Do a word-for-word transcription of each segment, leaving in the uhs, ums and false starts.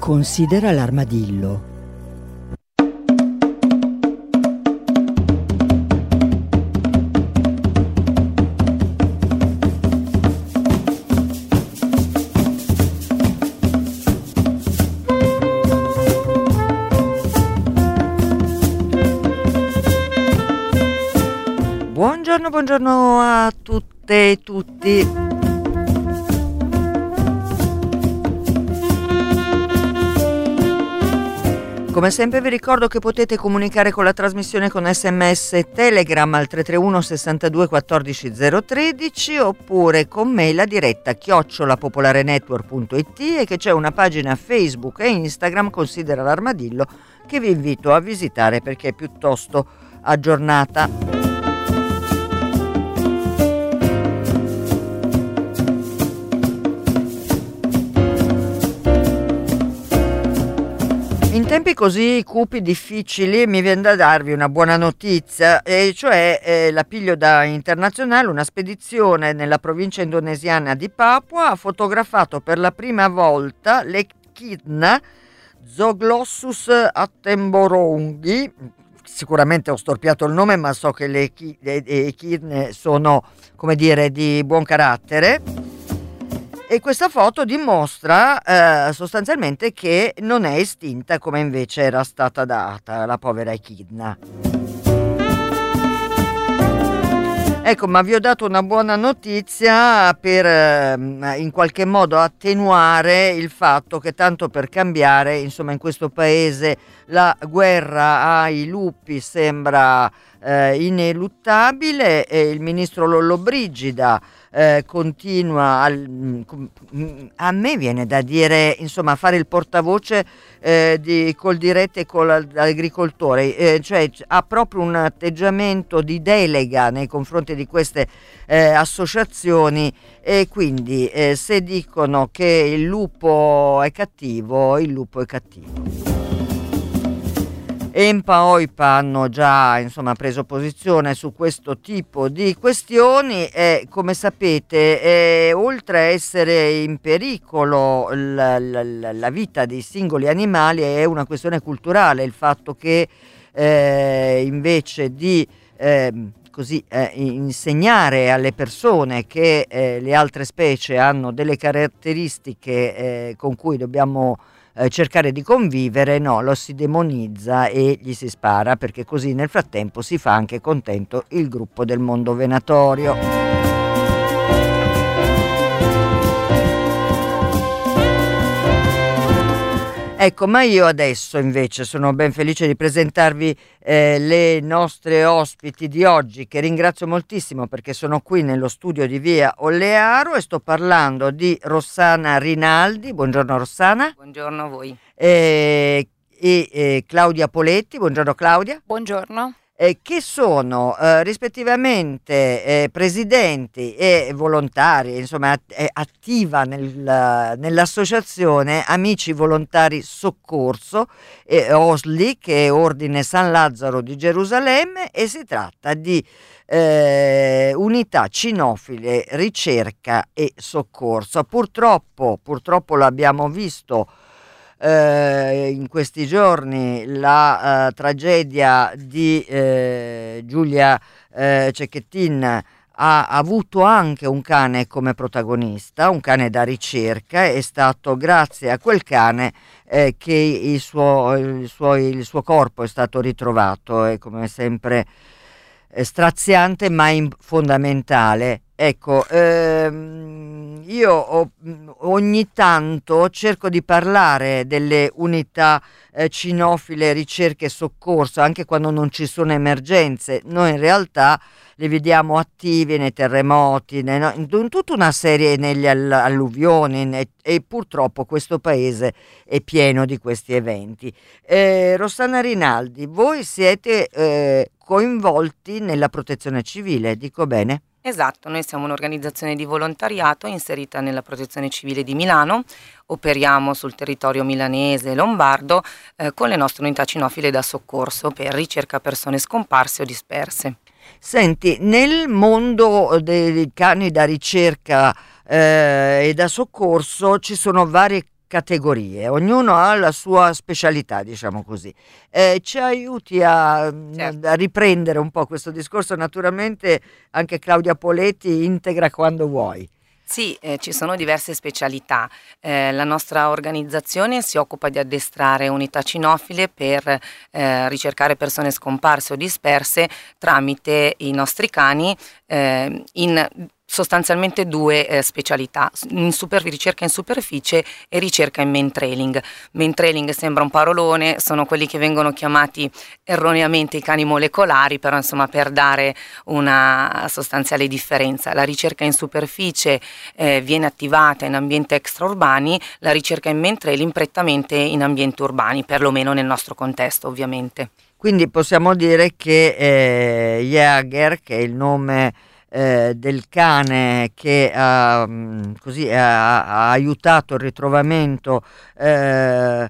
Considera l'armadillo. Buongiorno, buongiorno a tutte e tutti. Come sempre vi ricordo che potete comunicare con la trasmissione con sms e telegram al tre tre uno sessantadue quattordici zero tredici oppure con mail a diretta chiocciola popolarenetwork punto it e che c'è una pagina Facebook e Instagram Considera l'Armadillo che vi invito a visitare perché è piuttosto aggiornata. In tempi così cupi, difficili, mi viene da darvi una buona notizia, e cioè eh, la Pilioda Internazionale, una spedizione nella provincia indonesiana di Papua, ha fotografato per la prima volta l'Echidna Zoglossus attenboroughi. Sicuramente ho storpiato il nome, ma so che le echidne sono, come dire, di buon carattere. E questa foto dimostra eh, sostanzialmente che non è estinta come invece era stata data la povera echidna. Ecco, ma vi ho dato una buona notizia per eh, in qualche modo attenuare il fatto che tanto per cambiare, insomma, in questo paese la guerra ai lupi sembra eh, ineluttabile e il ministro Lollobrigida Eh, continua a, a me viene da dire, insomma, a fare il portavoce eh, di Coldiretti con l'agricoltore, eh, cioè ha proprio un atteggiamento di delega nei confronti di queste eh, associazioni e quindi eh, se dicono che il lupo è cattivo, il lupo è cattivo. Empa e OIPA hanno già, insomma, preso posizione su questo tipo di questioni e, come sapete, eh, oltre a essere in pericolo la, la, la vita dei singoli animali, è una questione culturale il fatto che eh, invece di eh, così eh, insegnare alle persone che eh, le altre specie hanno delle caratteristiche eh, con cui dobbiamo Eh, cercare di convivere, no, lo si demonizza e gli si spara, perché così nel frattempo si fa anche contento il gruppo del mondo venatorio. Ecco, ma io adesso invece sono ben felice di presentarvi eh, le nostre ospiti di oggi, che ringrazio moltissimo perché sono qui nello studio di via Ollearo e sto parlando di Rossana Rinaldi. Buongiorno Rossana. Buongiorno a voi. E, e, e Claudia Poletti. Buongiorno Claudia. Buongiorno. Eh, che sono eh, rispettivamente eh, presidenti e volontari, insomma è attiva nel, nell'associazione Amici Volontari Soccorso eh, O S L I, che è Ordine San Lazzaro di Gerusalemme, e si tratta di eh, Unità Cinofile Ricerca e Soccorso. Purtroppo, purtroppo l'abbiamo visto Uh, in questi giorni la uh, tragedia di uh, Giulia uh, Cecchettin ha avuto anche un cane come protagonista, un cane da ricerca. È stato grazie a quel cane eh, che il suo, il, suo, il suo corpo è stato ritrovato, è come sempre eh, straziante ma in, fondamentale. Ecco, ehm, io ho, ogni tanto cerco di parlare delle unità eh, cinofile ricerca e soccorso, anche quando non ci sono emergenze. Noi in realtà le vediamo attive nei terremoti, nei, no, in, in tutta una serie negli all- alluvioni ne, e purtroppo questo paese è pieno di questi eventi. Eh, Rossana Rinaldi, voi siete eh, coinvolti nella protezione civile, dico bene? Esatto, noi siamo un'organizzazione di volontariato inserita nella Protezione Civile di Milano, operiamo sul territorio milanese e lombardo eh, con le nostre unità cinofile da soccorso per ricerca persone scomparse o disperse. Senti, nel mondo dei cani da ricerca eh, e da soccorso ci sono varie categorie, ognuno ha la sua specialità, diciamo così. Eh, ci aiuti a, Certo. a riprendere un po' questo discorso? Naturalmente anche Claudia Poletti integra quando vuoi. Sì, eh, ci sono diverse specialità. Eh, la nostra organizzazione si occupa di addestrare unità cinofile per eh, ricercare persone scomparse o disperse tramite i nostri cani eh, in sostanzialmente due eh, specialità, in super, ricerca in superficie e ricerca in main trailing. Main trailing sembra un parolone, sono quelli che vengono chiamati erroneamente i cani molecolari, però insomma per dare una sostanziale differenza. La ricerca in superficie eh, viene attivata in ambienti extraurbani, la ricerca in main trailing prettamente in ambienti urbani, perlomeno nel nostro contesto ovviamente. Quindi possiamo dire che eh, Jäger, che è il nome Eh, del cane che ha, mh, così, ha, ha aiutato il ritrovamento eh,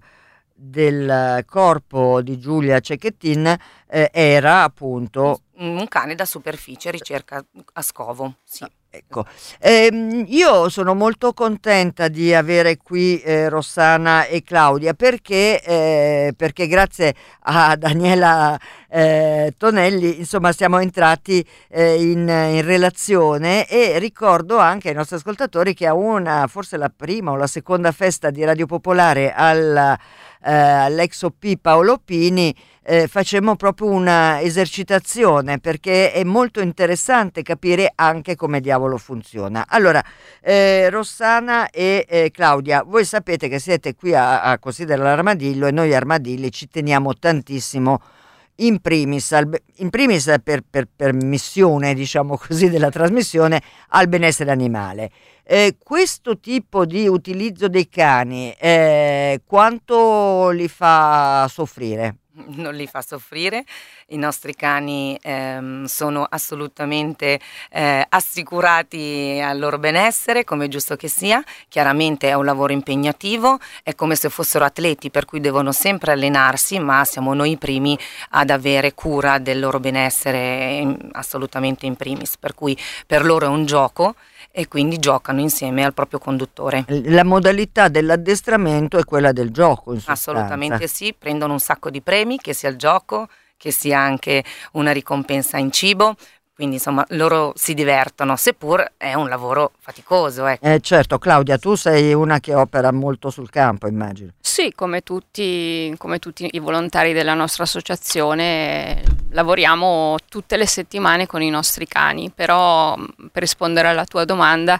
del corpo di Giulia Cecchettin, eh, era appunto un cane da superficie, ricerca a scovo, sì. Ecco, ehm, io sono molto contenta di avere qui eh, Rossana e Claudia perché, eh, perché grazie a Daniela eh, Tonelli insomma siamo entrati eh, in, in relazione, e ricordo anche ai nostri ascoltatori che a una, forse la prima o la seconda festa di Radio Popolare alla, eh, all'ex O P Paolo Pini Eh, facemmo proprio una esercitazione, perché è molto interessante capire anche come diavolo funziona. Allora, eh, Rossana e eh, Claudia, voi sapete che siete qui a, a Considera l'Armadillo, e noi armadilli ci teniamo tantissimo, in primis, al, in primis per, per, per missione, diciamo così, della trasmissione, al benessere animale. Eh, questo tipo di utilizzo dei cani, eh, quanto li fa soffrire? Non li fa soffrire, i nostri cani ehm, sono assolutamente eh, assicurati al loro benessere, come è giusto che sia. Chiaramente è un lavoro impegnativo, è come se fossero atleti, per cui devono sempre allenarsi, ma siamo noi i primi ad avere cura del loro benessere, assolutamente in primis, per cui per loro è un gioco e quindi giocano insieme al proprio conduttore. La modalità dell'addestramento è quella del gioco, in sostanza. Assolutamente sì, prendono un sacco di premi, che sia il gioco, che sia anche una ricompensa in cibo, quindi insomma loro si divertono, seppur è un lavoro faticoso. Ecco. Eh, certo, Claudia, tu sei una che opera molto sul campo, immagino. Sì, come tutti, come tutti i volontari della nostra associazione, lavoriamo tutte le settimane con i nostri cani, però per rispondere alla tua domanda,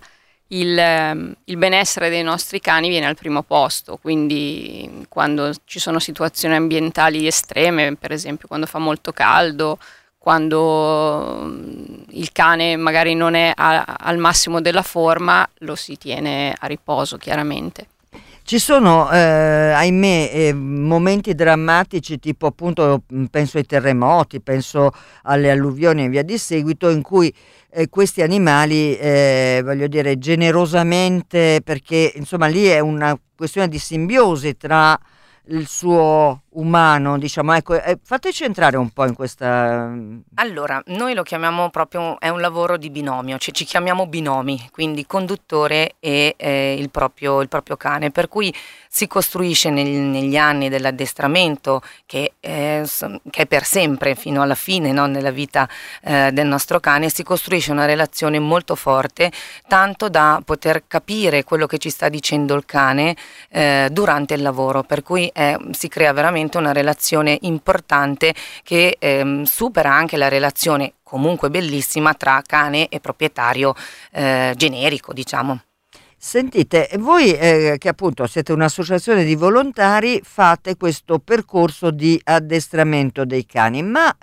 il, il benessere dei nostri cani viene al primo posto, quindi quando ci sono situazioni ambientali estreme, per esempio quando fa molto caldo, quando il cane magari non è a, al massimo della forma, lo si tiene a riposo, chiaramente. Ci sono, eh, ahimè, eh, momenti drammatici, tipo appunto penso ai terremoti, penso alle alluvioni e via di seguito, in cui eh, questi animali, eh, voglio dire, generosamente, perché insomma lì è una questione di simbiosi tra il suo umano, diciamo, ecco, eh, fateci entrare un po' in questa. Allora, noi lo chiamiamo proprio, è un lavoro di binomio, cioè ci chiamiamo binomi, quindi conduttore e eh, il, proprio, il proprio cane, per cui si costruisce nel, negli anni dell'addestramento, che, eh, che è per sempre fino alla fine, no, nella vita eh, del nostro cane, si costruisce una relazione molto forte, tanto da poter capire quello che ci sta dicendo il cane eh, durante il lavoro, per cui eh, si crea veramente una relazione importante che ehm, supera anche la relazione comunque bellissima tra cane e proprietario eh, generico, diciamo. Sentite, voi eh, che appunto siete un'associazione di volontari, fate questo percorso di addestramento dei cani, ma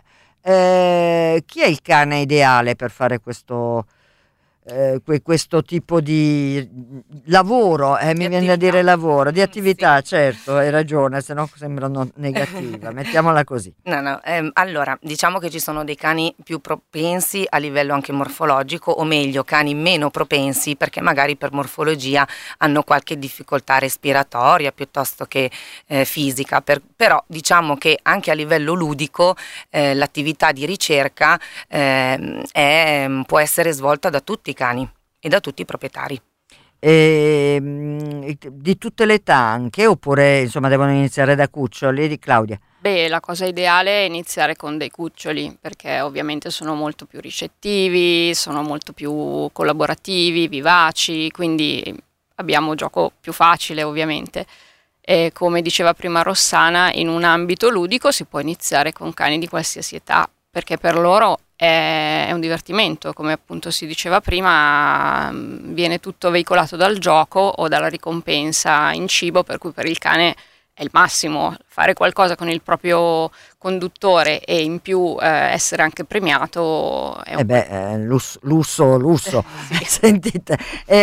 eh, chi è il cane ideale per fare questo Eh, questo tipo di lavoro, eh, Di mi viene da attività. dire lavoro, di attività, Sì. certo, hai ragione, se no sembrano negativa, mettiamola così. No, no, ehm, allora, diciamo che ci sono dei cani più propensi a livello anche morfologico, o meglio, cani meno propensi perché magari per morfologia hanno qualche difficoltà respiratoria piuttosto che eh, fisica, per, però diciamo che anche a livello ludico eh, l'attività di ricerca eh, è, può essere svolta da tutti i cani e da tutti i proprietari. E, mh, di tutte le età anche, oppure insomma devono iniziare da cuccioli? Di Claudia? Beh, la cosa ideale è iniziare con dei cuccioli, perché ovviamente sono molto più ricettivi, sono molto più collaborativi, vivaci, quindi abbiamo gioco più facile ovviamente. E come diceva prima Rossana, in un ambito ludico si può iniziare con cani di qualsiasi età, perché per loro è, è un divertimento, come appunto si diceva prima, viene tutto veicolato dal gioco o dalla ricompensa in cibo, per cui per il cane è il massimo fare qualcosa con il proprio conduttore e in più eh, essere anche premiato è un Eh beh, eh, lusso, lusso, lusso. Sentite,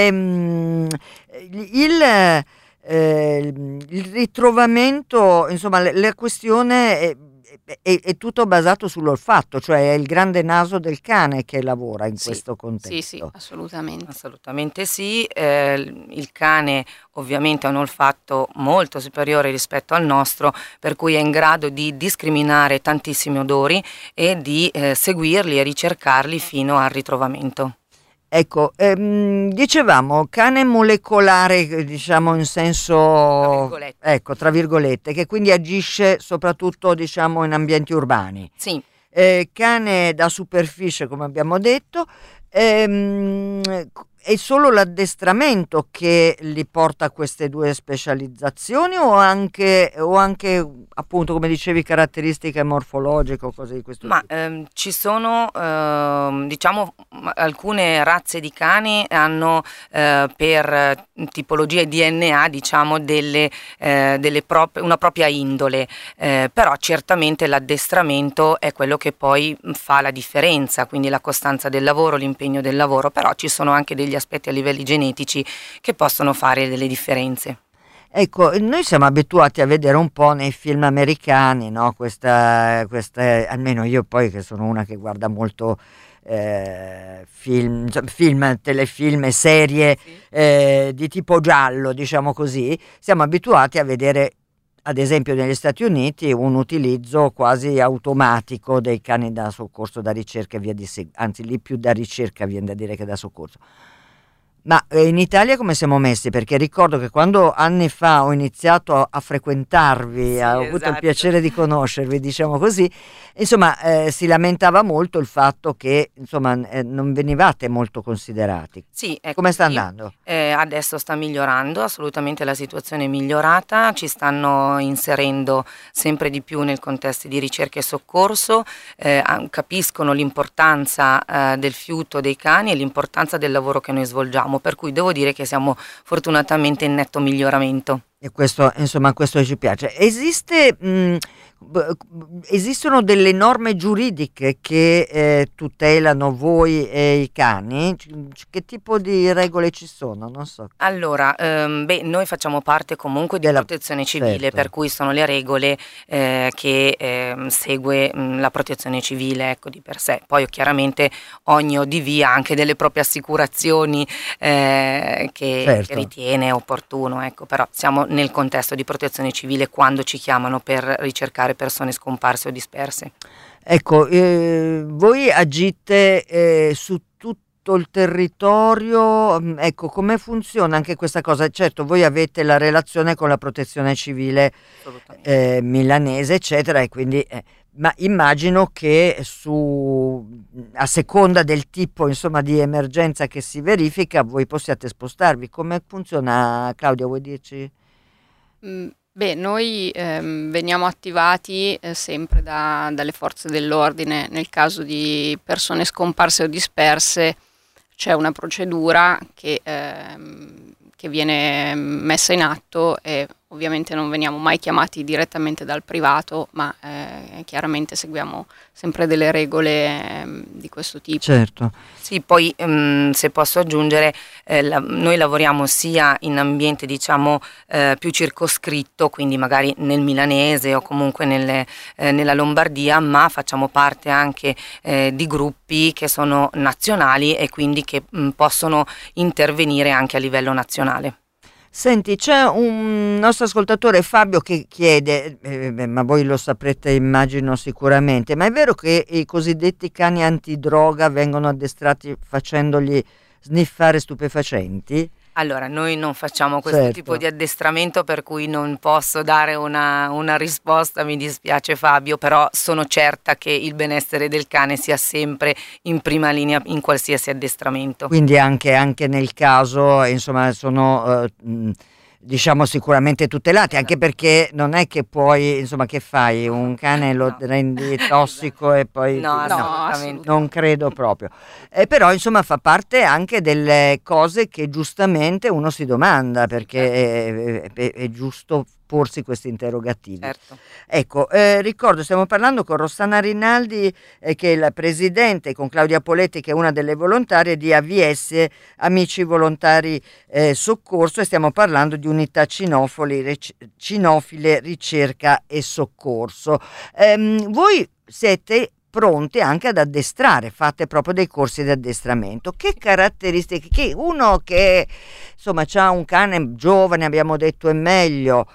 ehm, il, eh, il ritrovamento, insomma, la, la questione è, è, è tutto basato sull'olfatto, cioè è il grande naso del cane che lavora in Sì, questo contesto. Sì, sì, assolutamente. Assolutamente sì, eh, il cane ovviamente ha un olfatto molto superiore rispetto al nostro, per cui è in grado di discriminare tantissimi odori e di eh, seguirli e ricercarli fino al ritrovamento. Ecco, ehm, dicevamo cane molecolare, diciamo in senso, Tra virgolette. ecco, tra virgolette, che quindi agisce soprattutto, diciamo, in ambienti urbani. Sì. Eh, cane da superficie, come abbiamo detto, ehm, è solo l'addestramento che li porta a queste due specializzazioni o anche, o anche appunto, come dicevi, caratteristiche morfologiche o cose di questo Ma tipo? ehm, ci sono ehm, diciamo m- alcune razze di cani hanno eh, per eh, tipologia e D N A diciamo delle, eh, delle prop- una propria indole, eh, però certamente l'addestramento è quello che poi fa la differenza, quindi la costanza del lavoro, l'impegno del lavoro, però ci sono anche degli aspetti a livelli genetici che possono fare delle differenze. Ecco, noi siamo abituati a vedere un po' nei film americani, no? Questa, queste, almeno io poi che sono una che guarda molto eh, film, insomma, film, telefilm e serie Sì. eh, di tipo giallo, diciamo così, siamo abituati a vedere, ad esempio negli Stati Uniti, un utilizzo quasi automatico dei cani da soccorso, da ricerca e via di seguito, anzi lì più da ricerca viene da dire che da soccorso. Ma eh, in Italia come siamo messi? Perché ricordo che quando anni fa ho iniziato a, a frequentarvi, Sì, ho avuto il esatto. piacere di conoscervi, diciamo così, insomma eh, si lamentava molto il fatto che insomma eh, non venivate molto considerati. Sì, è Come sta così. andando? Eh, adesso sta migliorando, assolutamente la situazione è migliorata, ci stanno inserendo sempre di più nel contesto di ricerca e soccorso, eh, an- capiscono l'importanza eh, del fiuto dei cani e l'importanza del lavoro che noi svolgiamo, per cui devo dire che siamo fortunatamente in netto miglioramento. E questo, insomma, questo ci piace. Esiste, mh, b- esistono delle norme giuridiche che eh, tutelano voi e i cani? C- Che tipo di regole ci sono? Non so. Allora, ehm, beh, noi facciamo parte comunque di Della- protezione civile, certo. per cui sono le regole eh, che ehm, segue mh, la protezione civile, ecco, di per sé. Poi chiaramente ogni O D V ha anche delle proprie assicurazioni eh, che, Certo. che ritiene opportuno, ecco, però siamo nel contesto di protezione civile quando ci chiamano per ricercare persone scomparse o disperse. Ecco, eh, voi agite eh, su tutto il territorio, mm, ecco, come funziona anche questa cosa? Certo, voi avete la relazione con la protezione civile Assolutamente. eh, milanese, eccetera, e quindi, eh, ma immagino che su, a seconda del tipo, insomma, di emergenza che si verifica, voi possiate spostarvi. Come funziona, Claudia, vuoi dirci? Mm, Beh, noi ehm, veniamo attivati eh, sempre da- dalle forze dell'ordine. Nel caso di persone scomparse o disperse c'è una procedura che, ehm, che viene messa in atto e ovviamente non veniamo mai chiamati direttamente dal privato, ma eh, chiaramente seguiamo sempre delle regole ehm, di questo tipo. Certo. Sì, poi ehm, se posso aggiungere, eh, la- noi lavoriamo sia in ambiente diciamo eh, più circoscritto, quindi magari nel milanese o comunque nelle, eh, nella Lombardia, ma facciamo parte anche eh, di gruppi che sono nazionali e quindi che mh, possono intervenire anche a livello nazionale. Senti, c'è un nostro ascoltatore Fabio che chiede, eh, beh, ma voi lo saprete immagino sicuramente, ma è vero che i cosiddetti cani antidroga vengono addestrati facendogli sniffare stupefacenti? Allora, noi non facciamo questo Certo. tipo di addestramento, per cui non posso dare una, una risposta, mi dispiace Fabio, però sono certa che il benessere del cane sia sempre in prima linea in qualsiasi addestramento. Quindi anche, anche nel caso, insomma, sono eh, mh, diciamo sicuramente tutelati, anche perché non è che puoi, insomma, che fai? Un cane lo No. rendi tossico e poi... No, No, assolutamente. Non credo proprio. Eh, però insomma fa parte anche delle cose che giustamente uno si domanda, perché è, è- è giusto porsi questi interrogativi. Certo. Ecco, eh, ricordo, stiamo parlando con Rossana Rinaldi, eh, che è la presidente, e con Claudia Poletti, che è una delle volontarie di A V S, Amici Volontari eh, Soccorso, e stiamo parlando di unità cinofili, ric- cinofile, ricerca e soccorso. Ehm, voi siete pronti anche ad addestrare, fate proprio dei corsi di addestramento. Che caratteristiche, che uno che insomma ha un cane giovane, abbiamo detto è meglio,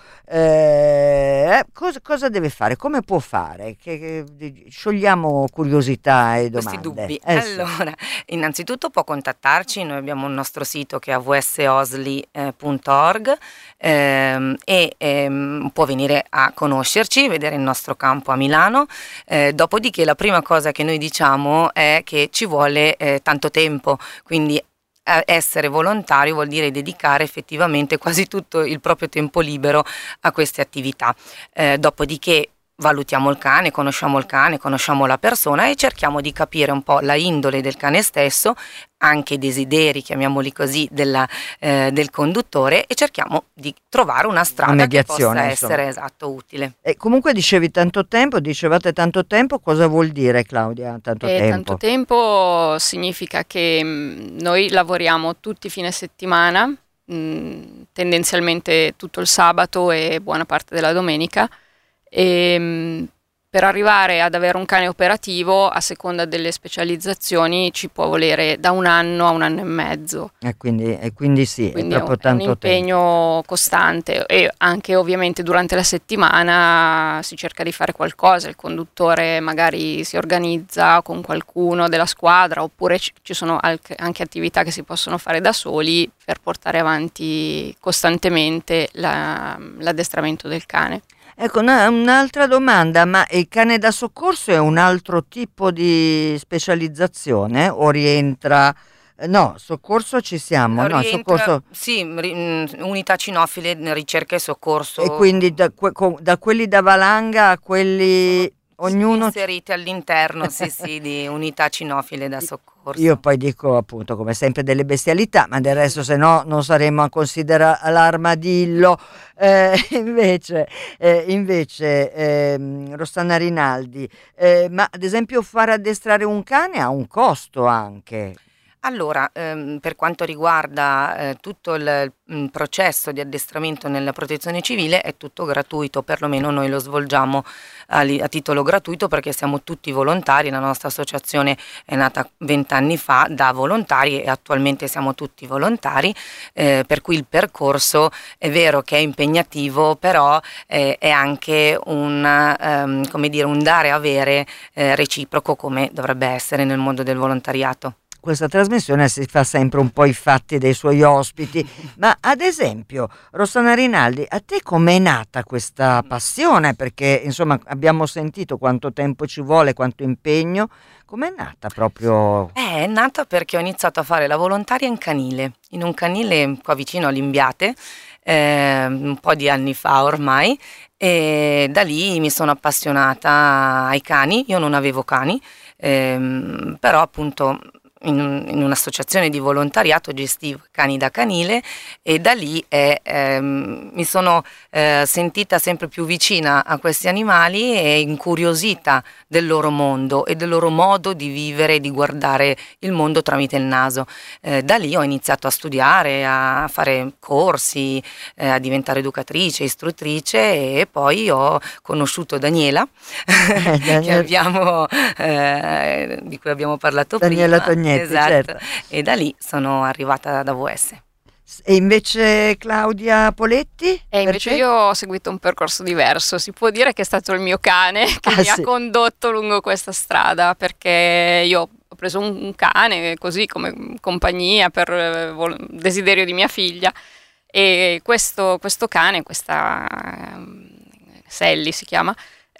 eh, cosa, cosa deve fare, come può fare? Che, che- sciogliamo curiosità e domande. Questi dubbi. Eh, sì. Allora, innanzitutto può contattarci, noi abbiamo il nostro sito che è a v s osli punto org ehm, e ehm, può venire a conoscerci, vedere il nostro campo a Milano. Eh, dopodiché la prima cosa che noi diciamo è che ci vuole eh, tanto tempo, quindi eh, essere volontario vuol dire dedicare effettivamente quasi tutto il proprio tempo libero a queste attività. Eh, dopodiché valutiamo il cane, conosciamo il cane, conosciamo la persona e cerchiamo di capire un po' la indole del cane stesso, anche i desideri, chiamiamoli così, della, eh, del conduttore, e cerchiamo di trovare una strada Una che possa mediazione, essere insomma. esatto utile. E comunque dicevi tanto tempo, dicevate tanto tempo, cosa vuol dire, Claudia, tanto E tempo? tanto tempo significa che mh, noi lavoriamo tutti i fine settimana, mh, tendenzialmente tutto il sabato e buona parte della domenica, e mh, per arrivare ad avere un cane operativo, a seconda delle specializzazioni, ci può volere da un anno a un anno e mezzo. E quindi, e quindi sì, Quindi è è un, proprio è un tanto tempo. impegno costante, e anche ovviamente durante la settimana si cerca di fare qualcosa, il conduttore magari si organizza con qualcuno della squadra, oppure ci, ci sono anche, anche attività che si possono fare da soli per portare avanti costantemente la- l'addestramento del cane. Ecco, una- un'altra domanda, ma il cane da soccorso è un altro tipo di specializzazione o rientra? eh, No, soccorso ci siamo, no, Rientra- soccorso. sì, ri- mh, unità cinofile, ricerca e soccorso. E quindi da, que- co- da quelli da valanga a quelli, ognuno... inseriti all'interno, sì, sì, di unità cinofile da soccorso. Io poi dico appunto come sempre delle bestialità, ma del resto se no non saremmo a considerare l'armadillo. Eh, invece, eh, invece ehm, Rossana Rinaldi, eh, ma ad esempio fare addestrare un cane ha un costo anche. Allora, ehm, per quanto riguarda eh, tutto il, il processo di addestramento nella protezione civile è tutto gratuito, perlomeno noi lo svolgiamo a, li- a titolo gratuito perché siamo tutti volontari, la nostra associazione è nata vent'anni fa da volontari e attualmente siamo tutti volontari, eh, per cui il percorso è vero che è impegnativo, però eh, è anche un, ehm, come dire, un dare e avere eh, reciproco come dovrebbe essere nel mondo del volontariato. Questa trasmissione si fa sempre un po' i fatti dei suoi ospiti, ma ad esempio Rossana Rinaldi, a te com'è nata questa passione? Perché insomma abbiamo sentito quanto tempo ci vuole, quanto impegno, com'è nata proprio? Eh, È nata perché ho iniziato a fare la volontaria in canile, in un canile qua vicino a Limbiate, eh, un po' di anni fa ormai, e da lì mi sono appassionata ai cani. Io non avevo cani, ehm, però appunto in, un- in un'associazione di volontariato gestivo cani da canile e da lì eh, ehm, mi sono eh, sentita sempre più vicina a questi animali e incuriosita del loro mondo e del loro modo di vivere e di guardare il mondo tramite il naso. Eh, da lì ho iniziato a studiare, a fare corsi, eh, a diventare educatrice, istruttrice, e poi ho conosciuto Daniela, che Daniela- abbiamo, eh, di cui abbiamo parlato Daniela prima. Tognetti, Esatto. certo. E da lì sono arrivata ad A V S. E invece Claudia Poletti? E Per invece te? io ho seguito un percorso diverso, si può dire che è stato il mio cane che Ah, mi sì. ha condotto lungo questa strada, perché io preso un, un cane così come compagnia per eh, vol- desiderio di mia figlia, e questo, questo cane, questa eh, Sally si chiama,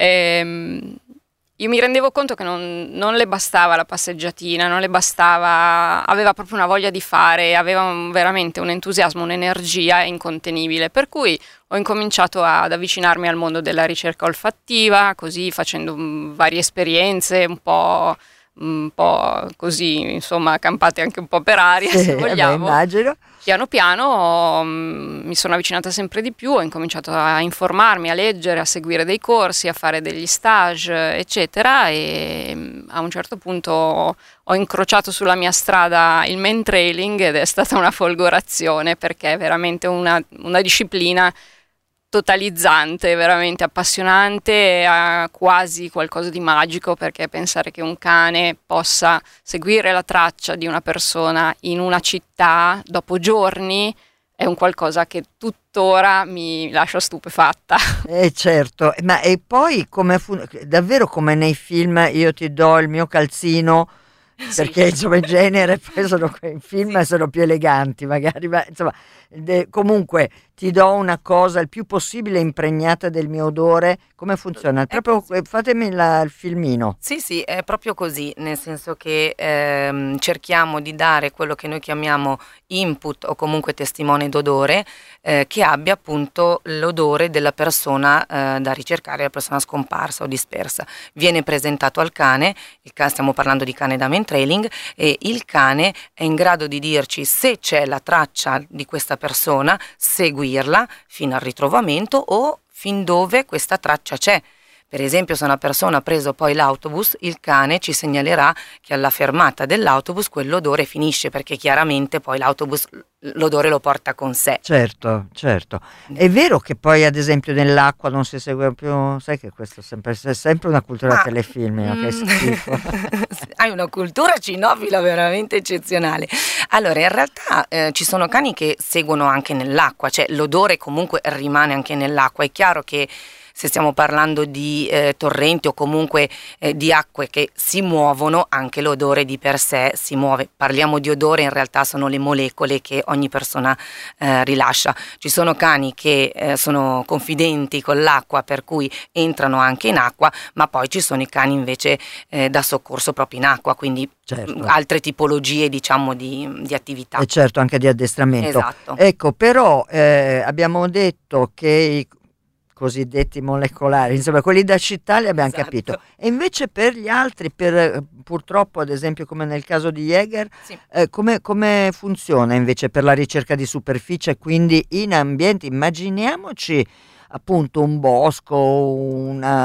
ehm, io mi rendevo conto che non, non le bastava la passeggiatina, non le bastava, aveva proprio una voglia di fare, aveva un, veramente un entusiasmo, un'energia incontenibile, per cui ho incominciato ad avvicinarmi al mondo della ricerca olfattiva, così facendo um, varie esperienze, un po', un po' così, insomma, campate anche un po' per aria, Sì, se eh beh, vogliamo. immagino. Piano piano um, mi sono avvicinata sempre di più, ho incominciato a informarmi, a leggere, a seguire dei corsi, a fare degli stage, eccetera, e um, a un certo punto ho, ho incrociato sulla mia strada il mantrailing ed è stata una folgorazione, perché è veramente una, una disciplina totalizzante, veramente appassionante, ha quasi qualcosa di magico, perché pensare che un cane possa seguire la traccia di una persona in una città dopo giorni è un qualcosa che tuttora mi lascia stupefatta. Eh certo, ma e poi come fun- davvero come nei film io ti do il mio calzino, perché insomma in genere poi sono in film Sì. sono più eleganti magari, ma insomma de- comunque ti do una cosa il più possibile impregnata del mio odore. Come funziona? È Proprio così. fatemi la- il filmino. Sì, sì, è proprio così, nel senso che ehm, cerchiamo di dare quello che noi chiamiamo input o comunque testimone d'odore, eh, che abbia appunto l'odore della persona eh, da ricercare, la persona scomparsa o dispersa. Viene presentato al cane, il cane, stiamo parlando di cane da mantrailing, e il cane è in grado di dirci se c'è la traccia di questa persona, seguirla fino al ritrovamento o fin dove questa traccia c'è. Per esempio, se una persona ha preso poi l'autobus, il cane ci segnalerà che alla fermata dell'autobus quell'odore finisce, perché chiaramente poi l'autobus l'odore lo porta con sé. Certo, certo. È vero che poi ad esempio nell'acqua non si segue più, sai che questo è sempre, è sempre una cultura Ma, telefilmica, che mm, schifo. Hai una cultura cinofila veramente eccezionale. Allora, in realtà eh, ci sono cani che seguono anche nell'acqua, cioè l'odore comunque rimane anche nell'acqua. È chiaro che se stiamo parlando di eh, torrenti o comunque eh, di acque che si muovono, anche l'odore di per sé si muove. Parliamo di odore, in realtà sono le molecole che ogni persona eh, rilascia. Ci sono cani che eh, sono confidenti con l'acqua, per cui entrano anche in acqua, ma poi ci sono i cani invece eh, da soccorso proprio in acqua, quindi Certo. mh, altre tipologie, diciamo, di, di attività. E certo anche di addestramento. Esatto. Ecco, però eh, abbiamo detto che i cosiddetti molecolari, insomma quelli da città li abbiamo Esatto. capito, e invece per gli altri, per eh, purtroppo ad esempio come nel caso di Jäger, Sì. eh, come, come funziona invece per la ricerca di superficie, quindi in ambienti, immaginiamoci appunto un bosco, una,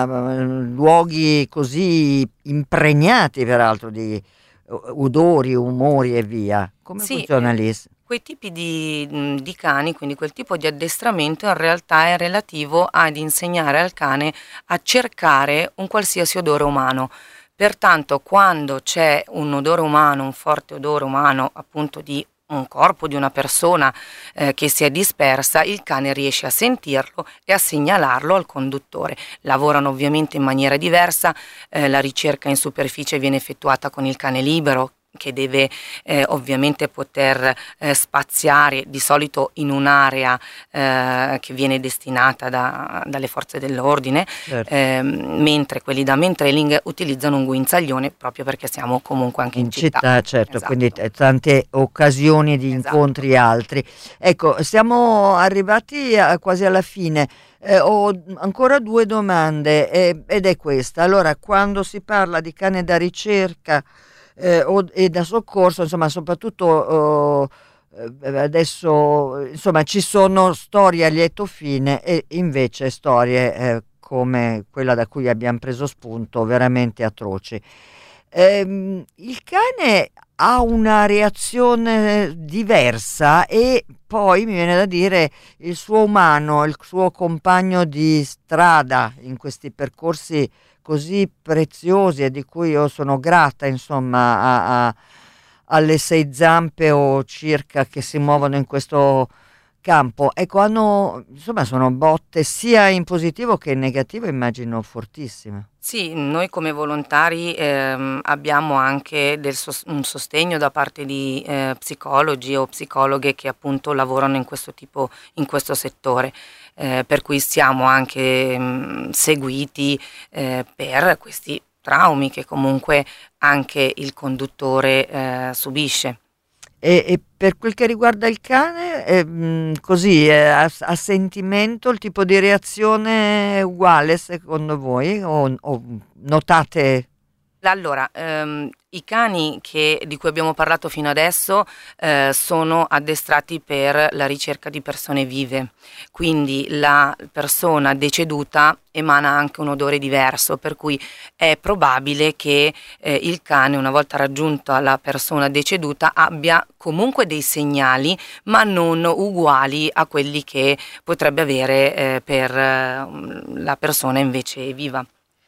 luoghi così impregnati peraltro di odori, umori e via. Come Sì, funziona eh, lì? Quei tipi di, mh, di cani, quindi quel tipo di addestramento in realtà è relativo ad insegnare al cane a cercare un qualsiasi odore umano. Pertanto quando c'è un odore umano, un forte odore umano appunto di un corpo di una persona eh, che si è dispersa, il cane riesce a sentirlo e a segnalarlo al conduttore. Lavorano ovviamente in maniera diversa, eh, la ricerca in superficie viene effettuata con il cane libero, che deve eh, ovviamente poter eh, spaziare di solito in un'area eh, che viene destinata da, dalle forze dell'ordine, Certo. eh, mentre quelli da mantrailing utilizzano un guinzaglione, proprio perché siamo comunque anche in, In città, certo, Esatto. quindi t- tante occasioni di Esatto. incontri altri. Ecco, siamo arrivati a- quasi alla fine. Eh, ho ancora due domande eh, ed è questa. Allora, quando si parla di cane da ricerca eh, o, e da soccorso, insomma, soprattutto eh, adesso, insomma, ci sono storie a lieto fine e invece storie eh, come quella da cui abbiamo preso spunto, veramente atroci. Ehm, il cane ha una reazione diversa e poi mi viene da dire il suo umano, il suo compagno di strada in questi percorsi così preziosi e di cui io sono grata, insomma, a, a- alle sei zampe o circa che si muovono in questo campo, ecco, hanno, insomma, sono botte sia in positivo che in negativo, immagino, fortissime. Sì, noi come volontari ehm, abbiamo anche del sos- un sostegno da parte di eh, psicologi o psicologhe che appunto lavorano in questo tipo, in questo settore, eh, per cui siamo anche mh, seguiti eh, per questi traumi che comunque anche il conduttore eh, subisce. E, e per quel che riguarda il cane, eh, mh, così, eh, a, a sentimento, il tipo di reazione è uguale secondo voi? O, o notate? Allora, ehm, i cani che, di cui abbiamo parlato fino adesso eh, sono addestrati per la ricerca di persone vive, quindi la persona deceduta emana anche un odore diverso, per cui è probabile che eh, il cane, una volta raggiunta la persona deceduta, abbia comunque dei segnali, ma non uguali a quelli che potrebbe avere eh, per eh, la persona invece viva.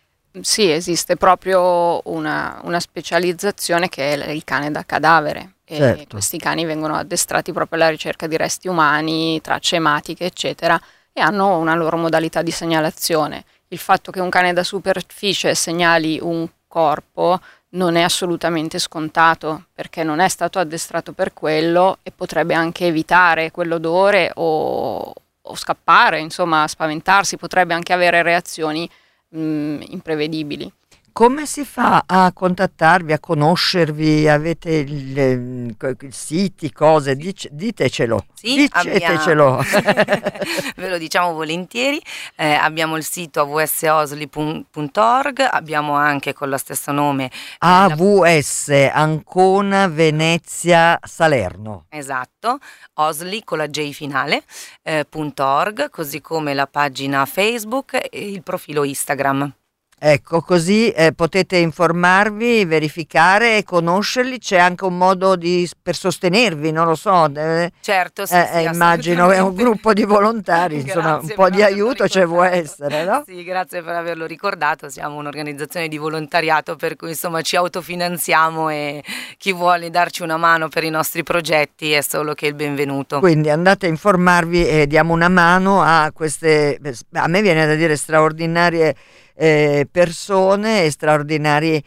Sì, esiste proprio una, una specializzazione che è il cane da cadavere e Certo. questi cani vengono addestrati proprio alla ricerca di resti umani, tracce ematiche, eccetera, e hanno una loro modalità di segnalazione. Il fatto che un cane da superficie segnali un corpo non è assolutamente scontato, perché non è stato addestrato per quello e potrebbe anche evitare quell'odore o, o scappare, insomma, spaventarsi, potrebbe anche avere reazioni imprevedibili. Come si fa a contattarvi, a conoscervi? Avete il, il, siti, cose? Dice, ditecelo. Sì, Dicetecelo. abbiamo, ve lo diciamo volentieri. Eh, abbiamo il sito a w s osli punto org, abbiamo anche con lo stesso nome eh, A V S Ancona Venezia Salerno. Esatto, Osli con la J finale, eh, .org, così come la pagina Facebook e il profilo Instagram. Ecco, così eh, potete informarvi, verificare e conoscerli. C'è anche un modo di, per sostenervi, non lo so. Eh, Certo, sì, eh, sì, immagino è un gruppo di volontari, insomma, un po' di aiuto ci può essere, no? Sì, grazie per averlo ricordato. Siamo un'organizzazione di volontariato, per cui insomma ci autofinanziamo e chi vuole darci una mano per i nostri progetti è solo che il benvenuto. Quindi andate a informarvi e diamo una mano a queste, a me viene da dire, straordinarie Eh, persone e straordinari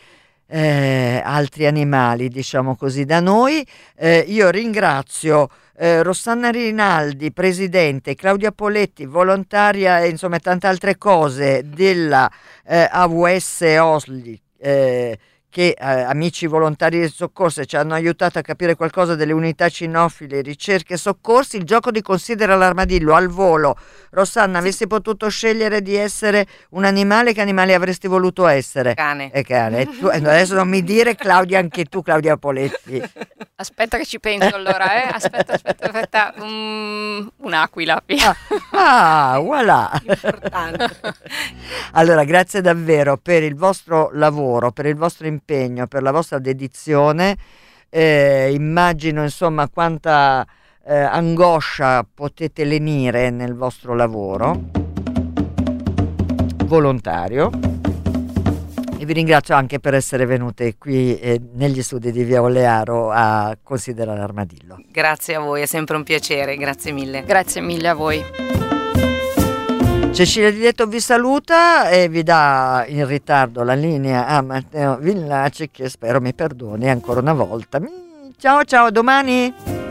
eh, altri animali, diciamo così, da noi. Eh, io ringrazio eh, Rossana Rinaldi, presidente, Claudia Poletti, volontaria e insomma tante altre cose della eh, A V S Osli, eh, che eh, amici volontari del soccorso ci hanno aiutato a capire qualcosa delle unità cinofile, ricerche e soccorsi. Il gioco di Considera l'armadillo al volo. Rossana, sì. Avessi potuto scegliere di essere un animale, che animale avresti voluto essere? Cane. E cane. Tu, adesso non mi dire, Claudia, anche tu, Claudia Poletti. Aspetta che ci penso allora, eh? Aspetta, aspetta, aspetta. Um, un'aquila. Ah, ah, voilà. Importante. Allora, grazie davvero per il vostro lavoro, per il vostro impegno, per la vostra dedizione. Eh, immagino, insomma, quanta eh, angoscia potete lenire nel vostro lavoro volontario. E vi ringrazio anche per essere venute qui eh, negli studi di Via Olearo a Considera l'armadillo. Grazie a voi, è sempre un piacere, grazie mille. Grazie mille a voi. Cecilia Di Lieto vi saluta e vi dà in ritardo la linea a Matteo Villaci, che spero mi perdoni ancora una volta. Ciao ciao, a domani!